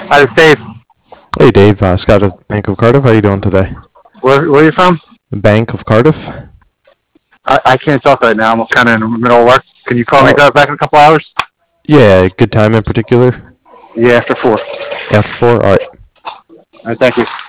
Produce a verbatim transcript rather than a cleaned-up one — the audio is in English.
Hi, it's Dave. Hey Dave, uh, Scott at Bank of Cardiff. How you doing today? Where, where are you from? Bank of Cardiff. I, I can't talk right now. I'm kind of in the middle of work. Can you call me Oh, back in a couple hours? yeah. Good time in particular. Yeah, after four. After four. All right. All right, thank you.